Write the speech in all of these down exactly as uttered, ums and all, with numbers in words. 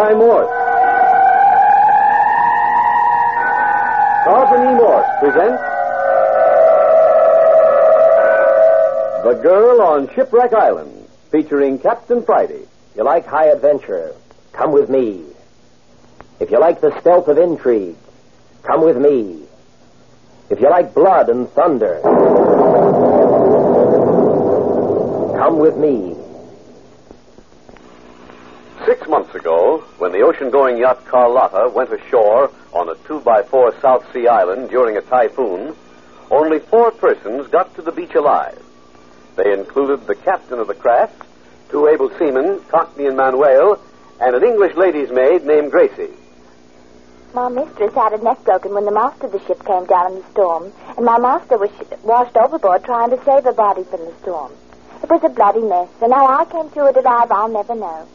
Guy Morse. Carlton E. Morse presents The Girl on Shipwreck Island, featuring Captain Friday. You like high adventure? Come with me. If you like the stealth of intrigue, come with me. If you like blood and thunder, come with me. Six months ago, when the ocean-going yacht Carlotta went ashore on a two by four South Sea island during a typhoon, only four persons got to the beach alive. They included the captain of the craft, two able seamen, Cockney and Manuel, and an English lady's maid named Gracie. My mistress had her neck broken when the mast of the ship came down in the storm, and my master was sh- washed overboard trying to save her body from the storm. It was a bloody mess, and how I came through it alive, I'll never know.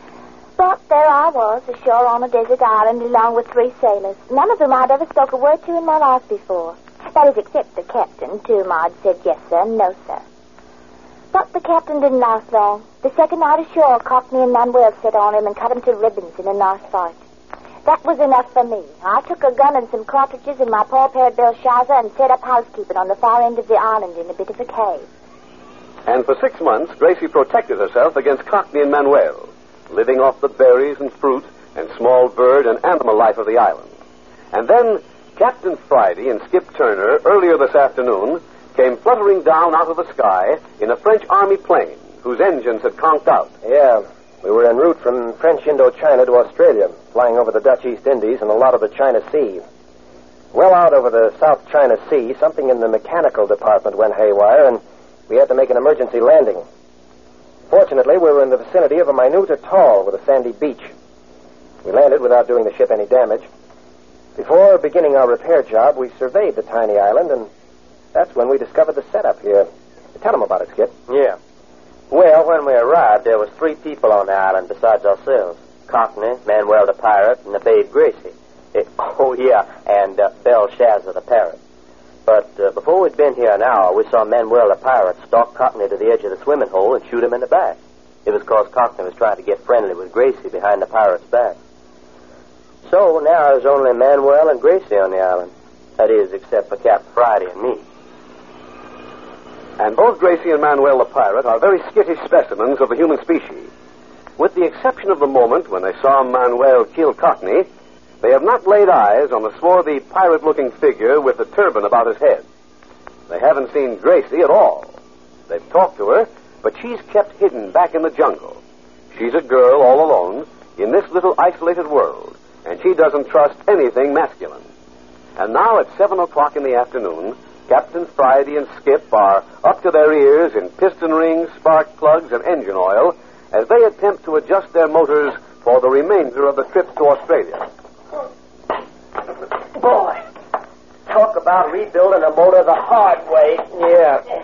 But there I was, ashore on a desert island, along with three sailors, none of whom I'd ever spoke a word to in my life before. That is, except the captain, to whom I'd said yes, sir, and no, sir. But the captain didn't last long. The second night ashore, Cockney and Manuel set on him and cut him to ribbons in a nice fight. That was enough for me. I took a gun and some cartridges and my poor pair of Belshazzar and set up housekeeping on the far end of the island in a bit of a cave. And for six months, Gracie protected herself against Cockney and Manuel, living off the berries and fruit and small bird and animal life of the island. And then Captain Friday and Skip Turner, earlier this afternoon, came fluttering down out of the sky in a French army plane whose engines had conked out. Yeah, we were en route from French Indochina to Australia, flying over the Dutch East Indies and a lot of the China Sea. Well out over the South China Sea, something in the mechanical department went haywire, and we had to make an emergency landing. Fortunately, we were in the vicinity of a minute atoll with a sandy beach. We landed without doing the ship any damage. Before beginning our repair job, we surveyed the tiny island, and that's when we discovered the setup here. Tell them about it, Skip. Yeah. Well, when we arrived, there was three people on the island besides ourselves. Cockney, Manuel the pirate, and the babe Gracie. It, oh, yeah, and uh, Belshazzar the parrot. But uh, before we'd been here an hour, we saw Manuel the pirate stalk Cockney to the edge of the swimming hole and shoot him in the back. It was because Cockney was trying to get friendly with Gracie behind the pirate's back. So now there's only Manuel and Gracie on the island. That is, except for Captain Friday and me. And both Gracie and Manuel the pirate are very skittish specimens of the human species. With the exception of the moment when they saw Manuel kill Cockney, they have not laid eyes on the swarthy, pirate-looking figure with the turban about his head. They haven't seen Gracie at all. They've talked to her, but she's kept hidden back in the jungle. She's a girl all alone in this little isolated world, and she doesn't trust anything masculine. And now at seven o'clock in the afternoon, Captain Friday and Skip are up to their ears in piston rings, spark plugs, and engine oil as they attempt to adjust their motors for the remainder of the trip to Australia. Boy, talk about rebuilding a motor the hard way. Yeah.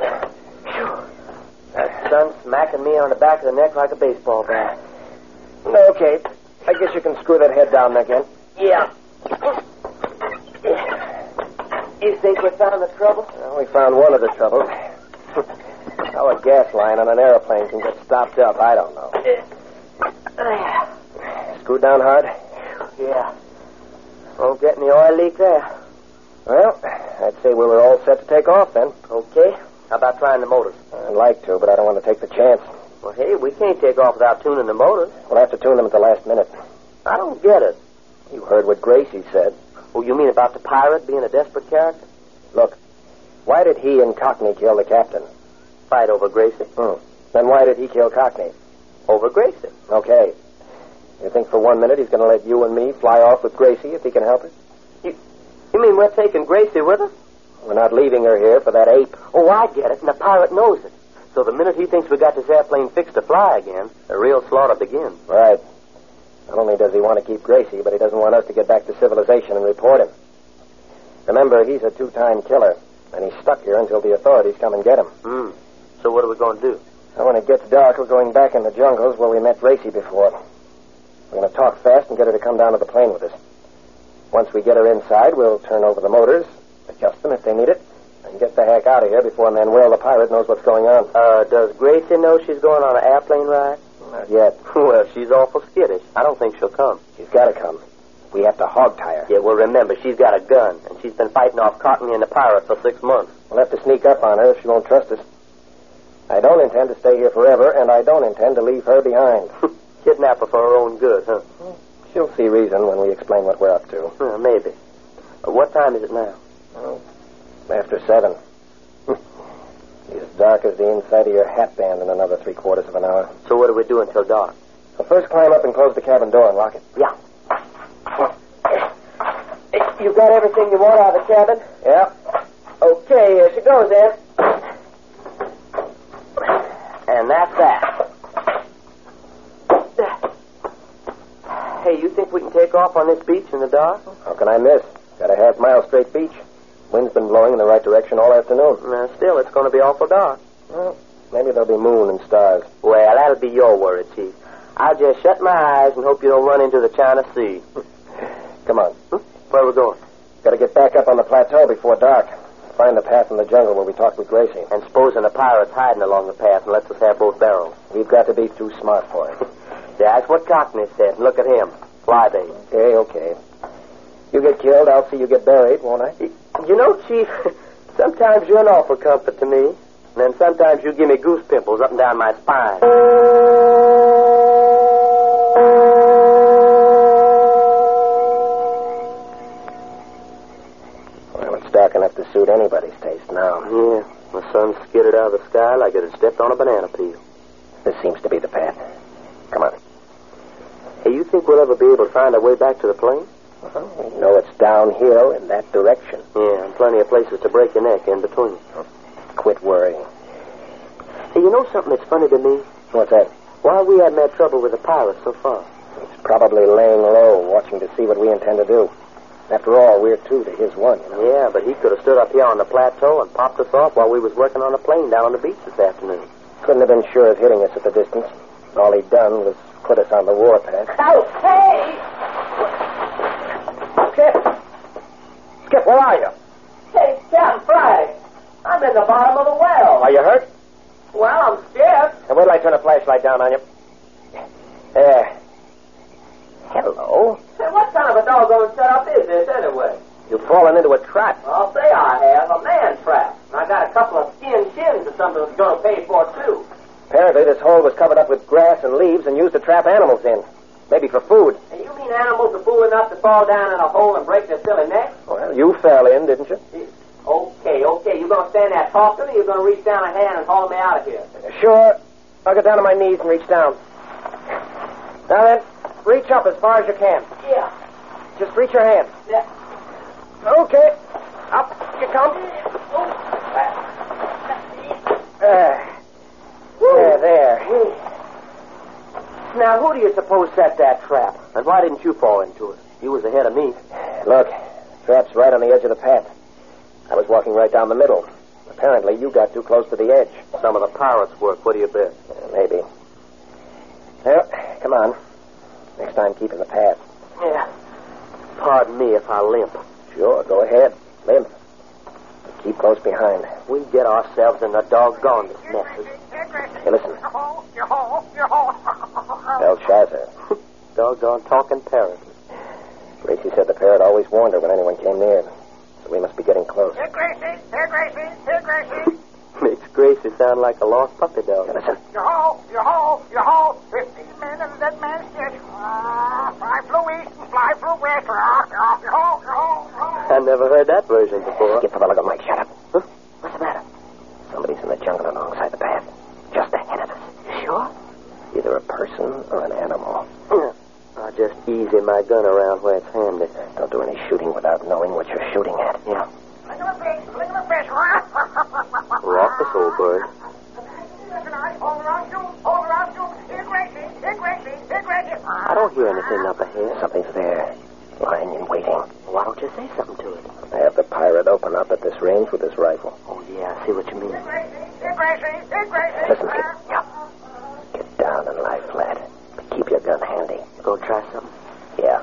That sun's smacking me on the back of the neck like a baseball bat. Okay. I guess you can screw that head down again. Yeah. You think we found the trouble? Well, we found one of the troubles. How a gas line on an airplane can get stopped up, I don't know. Screwed down hard? Yeah. Won't get any oil leak there. Well, I'd say we were all set to take off then. Okay. How about trying the motors? I'd like to, but I don't want to take the chance. Well, hey, we can't take off without tuning the motors. We'll have to tune them at the last minute. I don't get it. You heard what Gracie said. Oh, you mean about the pirate being a desperate character? Look, why did he and Cockney kill the captain? Fight over Gracie. Hmm. Then why did he kill Cockney? Over Gracie. Okay. You think for one minute he's going to let you and me fly off with Gracie if he can help it? You, you mean we're taking Gracie with us? We're not leaving her here for that ape. Oh, I get it, and the pirate knows it. So the minute he thinks we got this airplane fixed to fly again, the real slaughter begins. Right. Not only does he want to keep Gracie, but he doesn't want us to get back to civilization and report him. Remember, he's a two-time killer, and he's stuck here until the authorities come and get him. Hmm. So what are we going to do? So when it gets dark, we're going back in the jungles where we met Gracie before. We're going to talk fast and get her to come down to the plane with us. Once we get her inside, we'll turn over the motors, adjust them if they need it, and get the heck out of here before Manuel the pirate knows what's going on. Uh, does Gracie know she's going on an airplane ride? Not yet. Well, she's awful skittish. I don't think she'll come. She's got to come. We have to hog tie her. Yeah, well, remember, she's got a gun, and she's been fighting off Courtney and the pirate for six months. We'll have to sneak up on her if she won't trust us. I don't intend to stay here forever, and I don't intend to leave her behind. Kidnap her for her own good, huh? She'll see reason when we explain what we're up to. Uh, maybe. Uh, what time is it now? Oh, after seven. It's as dark as the inside of your hat band in another three quarters of an hour. So what do we do until dark? Well, first climb up and close the cabin door and lock it. Yeah. You got everything you want out of the cabin? Yeah. Okay, here she goes, then. And that's that. Hey, you think we can take off on this beach in the dark? How can I miss? Got a half mile straight beach. Wind's been blowing in the right direction all afternoon. Uh, still, it's going to be awful dark. Well, maybe there'll be moon and stars. Well, that'll be your worry, Chief. I'll just shut my eyes and hope you don't run into the China Sea. Come on. Hmm? Where are we going? Got to get back up on the plateau before dark. Find the path in the jungle where we talked with Gracie. And supposing the pirate's hiding along the path and lets us have both barrels. We've got to be too smart for it. That's what Cockney said. And look at him. Fly bait. Okay, okay. You get killed, I'll see you get buried, won't I? You know, Chief, sometimes you're an awful comfort to me. And then sometimes you give me goose pimples up and down my spine. Well, it's dark enough to suit anybody's taste now. Yeah, the sun skittered out of the sky like it had stepped on a banana peel. This seems to be the path. Come on. Hey, you think we'll ever be able to find our way back to the plane? Well, we know it's downhill in that direction. Yeah, and plenty of places to break your neck in between. Quit worrying. Hey, you know something that's funny to me? What's that? Why we haven't had trouble with the pirates so far? He's probably laying low, watching to see what we intend to do. After all, we're two to his one, you know. Yeah, but he could have stood up here on the plateau and popped us off while we was working on a plane down on the beach this afternoon. Couldn't have been sure of hitting us at the distance. All he'd done was put us on the warpath. Oh, hey! Skip! Skip, where are you? Hey, Captain Friday. I'm in the bottom of the well. Are you hurt? Well, I'm scared. And wait till I turn a flashlight down on you. There. Hello. Hey, what kind of a doggone setup is this, anyway? You've fallen into a trap. I'll say I have. A man trap. And I got a couple of skin shins or something that's going to pay for, too. Apparently, this hole was covered up with grass and leaves and used to trap animals in. Maybe for food. And you mean animals are fool enough to fall down in a hole and break their silly necks? Well, you fell in, didn't you? Okay, okay. You going to stand there talking, or you going to reach down a hand and haul me out of here? Sure. I'll get down on my knees and reach down. Now then, reach up as far as you can. Yeah. Just reach your hand. Yeah. Okay. Up you come. Uh, there, there. Now, who do you suppose set that trap? And why didn't you fall into it? You was ahead of me. Look, trap's right on the edge of the path. I was walking right down the middle. Apparently, you got too close to the edge. Some of the pirates' work. What do you bet? Uh, maybe. Well, come on. Next time, keep in the path. Yeah. Pardon me if I limp. Sure, go ahead. Limp. But keep close behind. We get ourselves in the doggonest messes. Hey, listen. Belshazzar. Doggone talking parrot. Gracie said the parrot always warned her when anyone came near. So we must be getting close. Here, Gracie. Here, Gracie. Here, Gracie. Makes Gracie sound like a lost puppy dog. Hey, listen. Yo-ho, yo-ho, yo-ho. Fifteen men in the dead man's ditch. Ah, fly flew east and fly flew west. Ah, yo-ho, yo-ho, yo-ho. I never heard that version before. Skip, for the love of Mike, shut up. Huh? What's the matter? Somebody's in the jungle alongside the path. Just ahead of us. You sure? Either a person or an animal. I'll just easy my gun around where it's handy. Don't do any shooting without knowing what you're shooting at. Yeah. Fling him a fish, fling him a fish. Rock this old bird. Hold around you, hold around you. Here, Gracie. Here, Gracie. Here, Gracie. I don't hear anything up ahead. Something's there, lying in waiting. Why don't you say something to it? I have the pirate open up at this range with his rifle. Oh, yeah, I see what you mean. Here, Gracie. Here, Gracie. Here, Gracie. Listen, Skip. Yeah. Get down and lie flat. But keep your gun handy. You gonna try something? Yeah.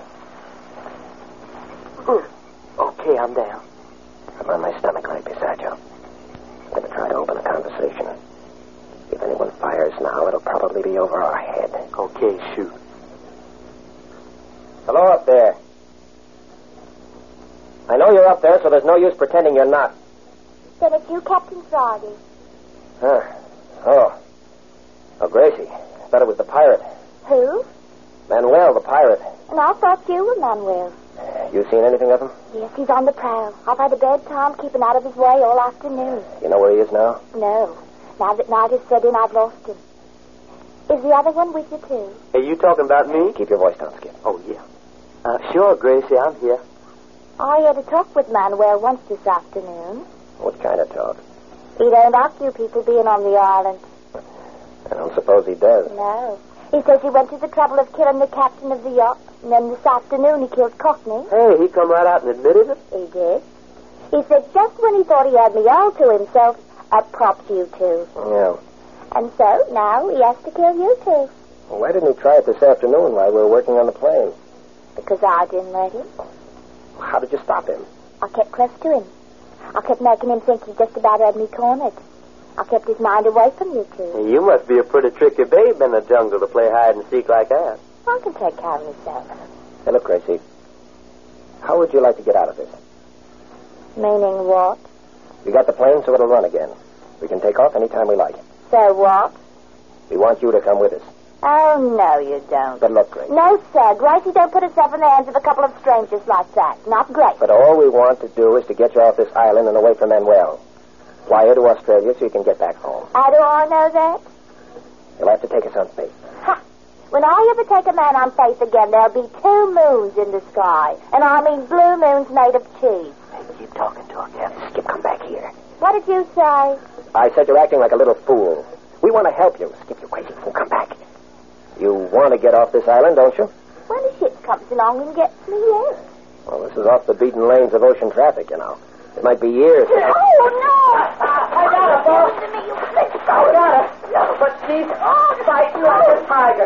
Okay, I'm down. I'm on my stomach right beside you. I'm going to try to open a conversation. If anyone fires now, Oh, it'll probably be over our head. Okay, shoot. Hello up there. I know you're up there, so there's no use pretending you're not. Then it's you, Captain Friday. Huh. Oh. Oh, Gracie. I thought it was the pirate. Who? Manuel, the pirate. And I thought you were Manuel. You seen anything of him? Yes, he's on the prowl. I've had a bad time keeping out of his way all afternoon. You know where he is now? No. Now that night has set in, I've lost him. Is the other one with you, too? Hey, you talking about me? Keep your voice down, Skip. Oh, yeah. Uh, sure, Gracie, I'm here. I had a talk with Manuel once this afternoon. What kind of talk? He don't like you people being on the island. I don't suppose he does. No. He says he went to the trouble of killing the captain of the yacht, and then this afternoon he killed Cockney. Hey, he come right out and admitted it? He did. He said just when he thought he had me all to himself, I propped you two. Yeah. And so now he has to kill you two. Well, why didn't he try it this afternoon while we were working on the plane? Because I didn't let him. How did you stop him? I kept close to him. I kept making him think he just about had me cornered. I kept his mind away from you two. Hey, you must be a pretty tricky babe in the jungle to play hide and seek like that. I can take care of myself. Hey, look, Gracie. How would you like to get out of this? Meaning what? We got the plane, so it'll run again. We can take off any time we like. So what? We want you to come with us. Oh, no, you don't. But look, Gracie. No, sir. Gracie don't put herself in the hands of a couple of strangers like that. Not Gracie. But all we want to do is to get you off this island and away from Manuel. Fly you to Australia so you can get back home. How do I know that? You'll have to take us on faith. Ha! When I ever take a man on faith again, there'll be two moons in the sky. And I mean blue moons made of cheese. Hey, keep talking to her, Captain. Skip, come back here. What did you say? I said you're acting like a little fool. We want to help you. Skip, you crazy fool. Come back. You want to get off this island, don't you? When a ship comes along and gets me, yes. Well, this is off the beaten lanes of ocean traffic, you know. It might be years. Oh, no! I got her, boss. I got her. Yeah, but she's fighting like a tiger.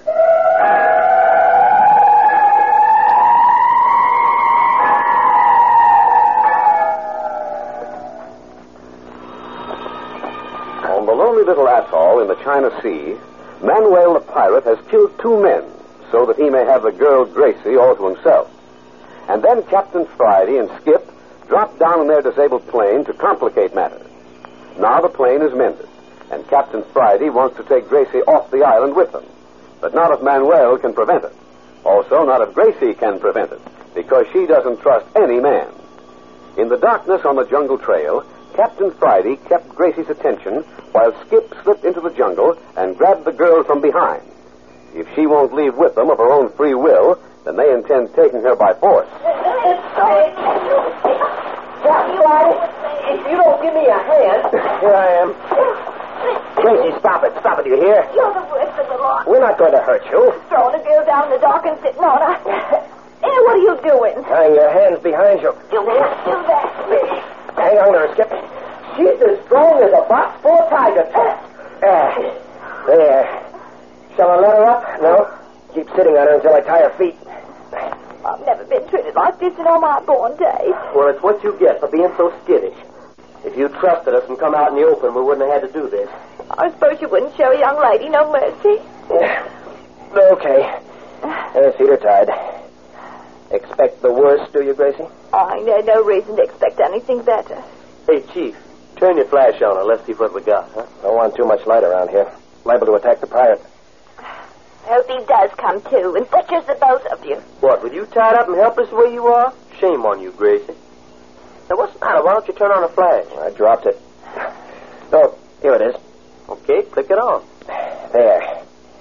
On the lonely little atoll in the China Sea, Manuel the pirate has killed two men so that he may have the girl Gracie all to himself. And then Captain Friday and Skip drop down in their disabled plane to complicate matters. Now the plane is mended, and Captain Friday wants to take Gracie off the island with them. But not if Manuel can prevent it. Also, not if Gracie can prevent it, because she doesn't trust any man. In the darkness on the jungle trail, Captain Friday kept Gracie's attention while Skip slipped into the jungle and grabbed the girl from behind. If she won't leave with them of her own free will, then they intend taking her by force. Captain Friday, if you don't give me a hand... Here I am. Gracie, stop it. Stop it, you hear? You're the worst of the lot. We're not going to hurt you. Throwing a girl down in the dark and sitting on her. Hey, what are you doing? Tying your hands behind you. You can't do that. Hang on there, Skip. She's as strong as a box full of tigers. Ah, there. Shall I let her up? No. Keep sitting on her until I tie her feet. I've never been treated like this in all my born days. Well, it's what you get for being so skittish. If you trusted us and come out in the open, we wouldn't have had to do this. I suppose you wouldn't show a young lady no mercy. Okay. There's feet are tied. Expect the worst, do you, Gracie? I ain't had no reason to expect anything better. Hey, Chief, turn your flash on and let's see what we got, huh? Don't want too much light around here. Liable to attack the pirate. Hope he does come to and butchers the both of you. What, with you tied up and helpless the way you are? Shame on you, Gracie. Now, what's the matter? Why don't you turn on a flash? I dropped it. Oh, here it is. Okay, click it on. There.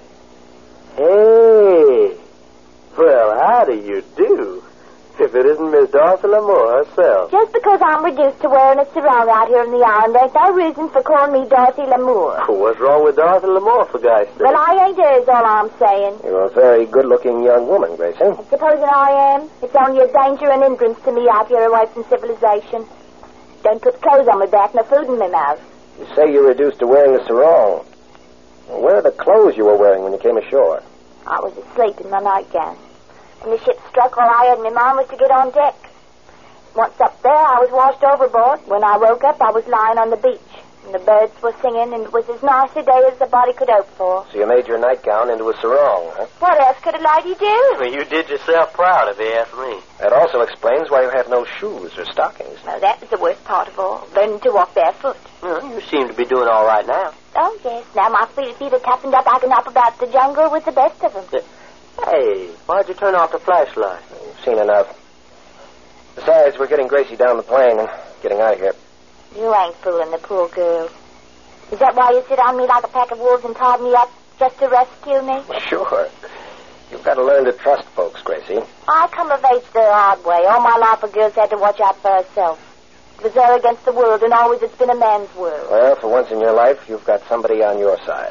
Hey. Well, how do you do? If it isn't Miss Dorothy Lamour herself. Just because I'm reduced to wearing a sarong out here on the island, there's no reason for calling me Dorothy Lamour. What's wrong with Dorothy Lamour, for God's sake? Well, I ain't hers, all I'm saying. You're a very good-looking young woman, Gracie. And supposing I am, it's only a danger and hindrance to me out here away from civilization. Don't put clothes on my back, no food in my mouth. You say you're reduced to wearing a sarong. Well, where are the clothes you were wearing when you came ashore? I was asleep in my nightgown. When the ship struck, all I had in my mind was to get on deck. Once up there, I was washed overboard. When I woke up, I was lying on the beach. and the birds were singing, and it was as nice a day as the body could hope for. So you made your nightgown into a sarong, huh? What else could a lady do? Well, you did yourself proud, if you ask me. That also explains why you have no shoes or stockings. Well, that was the worst part of all, learning to walk barefoot. Well, you seem to be doing all right now. Oh, yes. Now my feet feet are toughened up. I can hop about the jungle with the best of them. Hey, why'd you turn off the flashlight? You've seen enough. Besides, we're getting Gracie down the plane and getting out of here. You ain't fooling the poor girl. Is that why you sit on me like a pack of wolves and tied me up just to rescue me? Sure. You've got to learn to trust folks, Gracie. I come of age the hard way. All my life a girl's had to watch out for herself. It was her against the world, and always it's been a man's world. Well, for once in your life, you've got somebody on your side.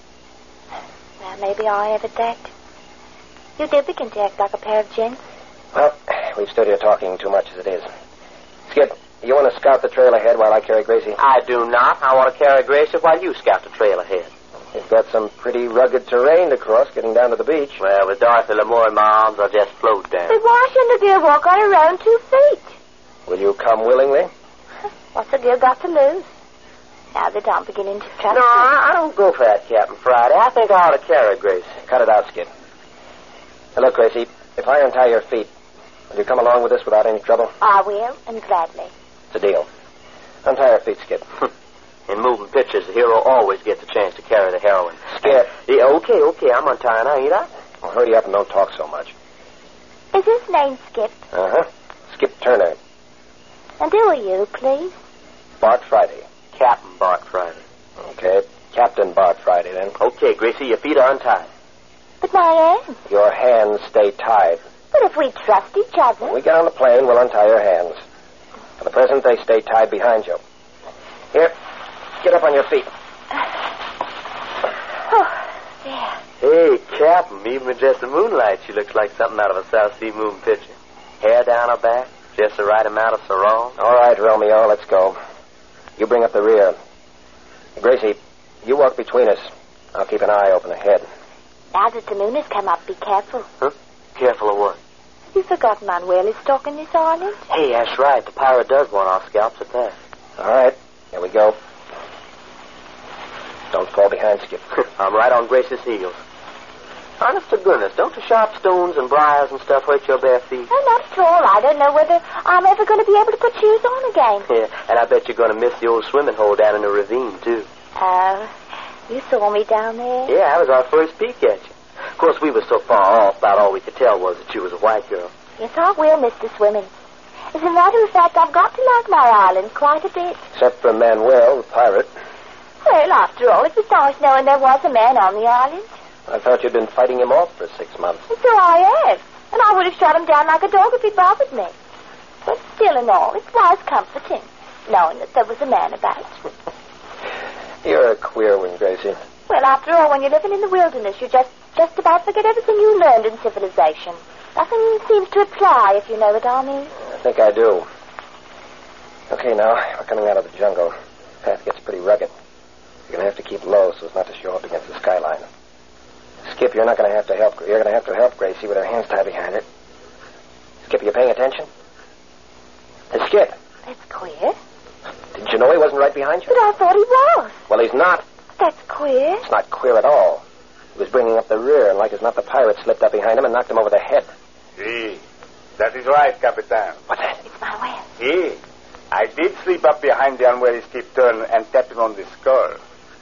Well, maybe I have at that. You do begin to act like a pair of gents. Well, we've stood here talking too much as it is. Skip, you want to scout the trail ahead while I carry Gracie? I do not. I want to carry Gracie while you scout the trail ahead. You've got some pretty rugged terrain to cross getting down to the beach. Well, with Dorothy L'Amour in my arms, I'll just float down. But why shouldn't a girl walk on her own two feet? Will you come willingly? What's a girl got to lose? Now that I'm beginning to trust No, her. I I don't go for that, Captain Friday. I think I ought to carry Gracie. Cut it out, Skip. Now, look, Gracie, if I untie your feet, will you come along with us without any trouble? I will, and gladly. It's a deal. Untie her feet, Skip. In moving pictures, the hero always gets a chance to carry the heroine. Skip. Yeah, okay, okay, I'm untying her, ain't I? Well, hurry up and don't talk so much. Is his name Skip? Uh-huh. Skip Turner. And who are you, please? Bart Friday. Captain Bart Friday. Okay. Captain Bart Friday, then. Okay, Gracie, your feet are untied. But my hands. Your hands stay tied. But if we trust each other. When we get on the plane, we'll untie your hands. For the present, they stay tied behind you. Here, get up on your feet. Oh, there. Hey, Captain, even with just the moonlight, she looks like something out of a South Sea moving picture. Hair down her back, just the right amount of sarong. All right, Romeo, let's go. You bring up the rear. Gracie, you walk between us. I'll keep an eye open ahead. Now that the moon has come up, be careful. Huh? Careful of what? Have you forgotten Manuel is stalking this island? Hey, that's right. The pirate does want our scalps at that. All right, here we go. Don't fall behind, Skip. I'm right on Gracie's heels. Honest to goodness, don't the sharp stones and briars and stuff hurt your bare feet? No, not at all. I don't know whether I'm ever going to be able to put shoes on again. Yeah, and I bet you're going to miss the old swimming hole down in the ravine, too. Oh, you saw me down there? Yeah, that was our first peek at you. Of course, we were so far off, about all we could tell was that you was a white girl. Yes, I will, Mister Swimming. As a matter of fact, I've got to like my island quite a bit. Except for Manuel, the pirate. Well, after all, it was nice knowing there was a man on the island. I thought you'd been fighting him off for six months. And so I have. And I would have shot him down like a dog if he bothered me. But still and all, it was comforting, knowing that there was a man about. You're a queer one, Gracie. Well, after all, when you're living in the wilderness, you just, just about forget everything you learned in civilization. Nothing seems to apply, if you know what I mean. I think I do. Okay, now, we're coming out of the jungle. The path gets pretty rugged. You're going to have to keep low so as not to show up against the skyline. Skip, you're not going to have to help. You're going to have to help Gracie with her hands tied behind it. Skip, are you paying attention? Hey, Skip. That's queer. Didn't you know he wasn't right behind you? But I thought he was. Well, he's not. That's queer. It's not queer at all. He was bringing up the rear, and like as not, the pirate slipped up behind him and knocked him over the head. Si, that is right, Capitan. What's that? It's Manuel. Si, I did slip up behind the unwary Skip Turner and tap him on the skull.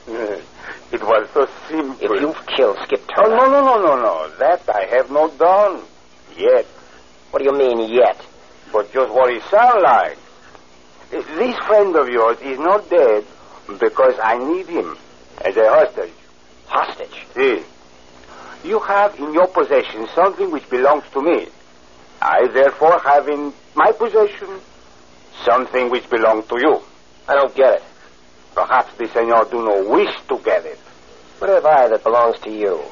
It was so simple. If you've killed Skip Oh, Turner... no, no, no, no, no. That I have not done. Yet. What do you mean, yet? But just what he sound like. This friend of yours is not dead because I need him as a hostage. Hostage? Si. You have in your possession something which belongs to me. I therefore have in my possession something which belongs to you. I don't get it. Perhaps the senor do not wish to get it. What have I that belongs to you?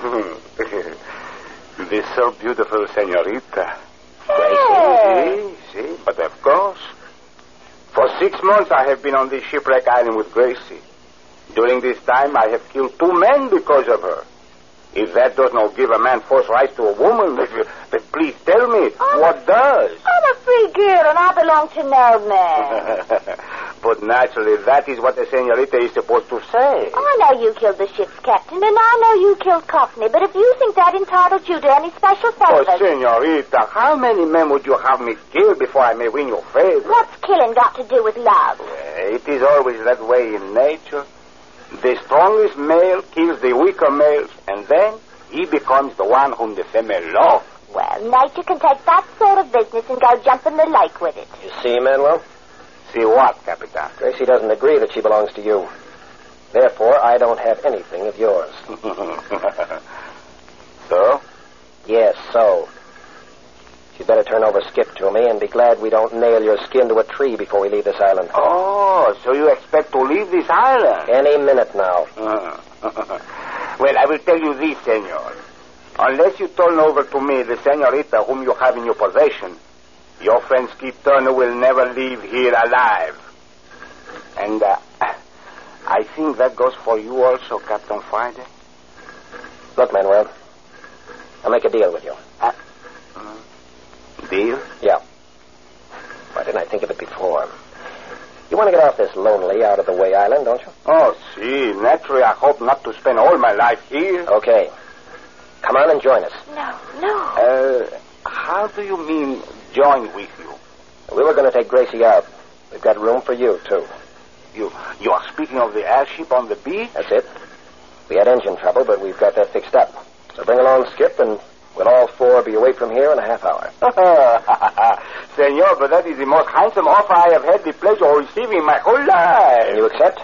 This so beautiful senorita. Hey. Si, si, but of course. For six months I have been on this shipwreck island with Gracie. During this time I have killed two men because of her. If that does not give a man first rights to a woman, then please tell me, I'm what does? I'm a free girl, and I belong to no man. but naturally, that is what the senorita is supposed to say. Oh, I know you killed the ship's captain, and I know you killed Cockney, but if you think that entitles you to any special Oh, favors... senorita, how many men would you have me kill before I may win your favor? What's killing got to do with love? It is always that way in nature. The strongest male kills the weaker males, and then he becomes the one whom the female loves. Well, nature can take that sort of business and go jump in the lake with it. You see, Manuel? See what, Capitan? Gracie doesn't agree that she belongs to you. Therefore, I don't have anything of yours. So? Yes, so. You'd better turn over Skip to me and be glad we don't nail your skin to a tree before we leave this island. Oh, so you expect to leave this island? Any minute now. Uh, well, I will tell you this, senor. Unless you turn over to me the senorita whom you have in your possession, your friend Skip Turner will never leave here alive. And uh, I think that goes for you also, Captain Friday. Look, Manuel, I'll make a deal with you. Uh, uh, deal? Yeah. Why didn't I think of it before? You want to get off this lonely, out-of-the-way island, don't you? Oh, see, naturally I hope not to spend all my life here. Okay. Come on and join us. No, no. Uh, how do you mean join with you? We were going to take Gracie out. We've got room for you, too. You you are speaking of the airship on the beach? That's it. We had engine trouble, but we've got that fixed up. So bring along Skip, and we'll all four be away from here in a half hour. Senor, but that is the most handsome offer I have had the pleasure of receiving in my whole life. Can you accept?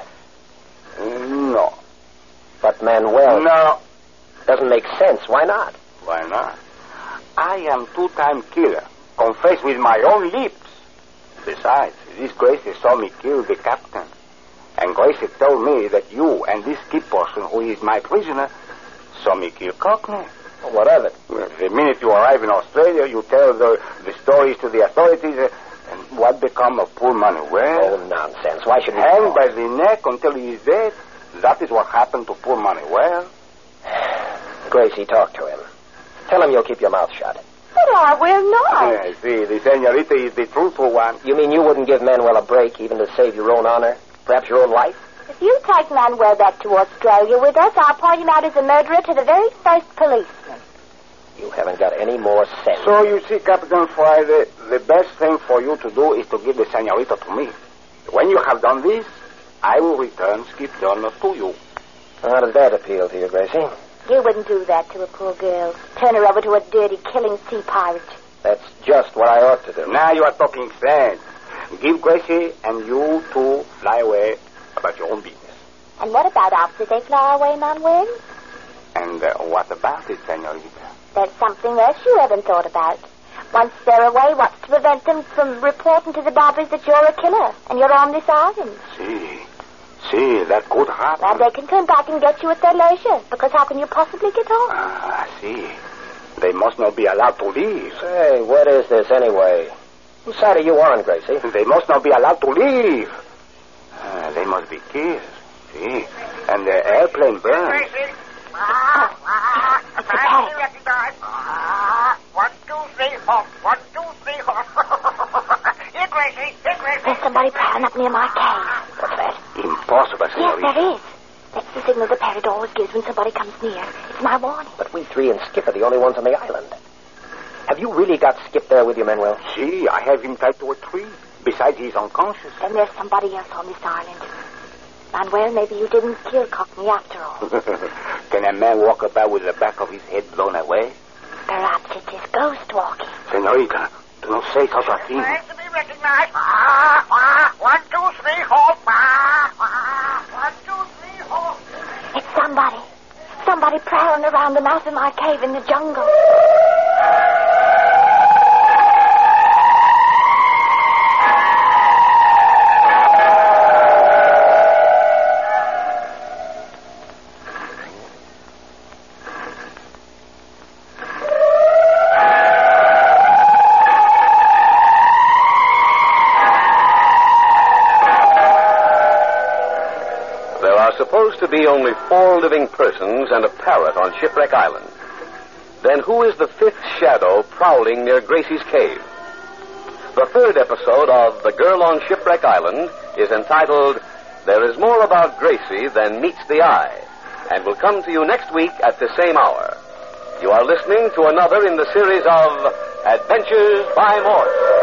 No. But Manuel... No. Doesn't make sense. Why not? Why not? I am two-time killer. Confess with my own lips. Besides, this Gracie saw me kill the captain. And Gracie told me that you and this Skip person, who is my prisoner, saw me kill Cockney. Well, what of it? Well, the minute you arrive in Australia, you tell the, the stories to the authorities, uh, and what become of poor Manuel? Oh, nonsense. Why should we... Hanged by the neck until he is dead. That is what happened to poor Manuel. Gracie, talk to him. Tell him you'll keep your mouth shut. But I will not. I see. The senorita is the truthful one. You mean you wouldn't give Manuel a break, even to save your own honor? Perhaps your own life? If you take Manuel back to Australia with us, I'll point him out as a murderer to the very first policeman. You haven't got any more sense. So you see, Captain Friday, the best thing for you to do is to give the senorita to me. When you have done this, I will return Skip Turner to you. How does that appeal to you, Gracie? You wouldn't do that to a poor girl. Turn her over to a dirty, killing sea pirate. That's just what I ought to do. Now you are talking sense. Give Gracie and you two fly away about your own business. And what about after they fly away, Manuel? And uh, what about it, senorita? There's something else you haven't thought about. Once they're away, what's to prevent them from reporting to the Bobbies that you're a killer and you're on this island? See, see, that could happen. Now, they can come back and get you at their leisure, because how can you possibly get off? Ah, I see. They must not be allowed to leave. Say, what is this anyway? Whose side are you on, Gracie? They must not be allowed to leave. Uh, they must be killed. See, and the airplane burns. Gracie. Ah, ah, It's a parrot. recognize. Ah, one, two, three, four. One, two, three, four. Here, Gracie. Here, Gracie. There's somebody prowling up near my cave. What's that? Impossible, Yes, senorita. there is. That's the signal the parrot always gives when somebody comes near. It's my warning. But we three and Skip are the only ones on the island. Have you really got Skip there with you, Manuel? See, I have him tied to a tree. Besides, he's unconscious. Then there's somebody else on this island. Manuel, maybe you didn't kill Cockney after all. Can a man walk about with the back of his head blown away? Perhaps it is ghost walking. Senorita, do not say such a thing. Trying to be recognized. Ah, ah, one, two, three, four. Ah, ah, one, two, three, four. It's somebody. Somebody prowling around the mouth of my cave in the jungle. Supposed to be only four living persons and a parrot on Shipwreck Island. Then who is the fifth shadow prowling near Gracie's cave? The third episode of The Girl on Shipwreck Island is entitled There is More About Gracie Than Meets the Eye, and will come to you next week at the same hour. You are listening to another in the series of Adventures by Morse.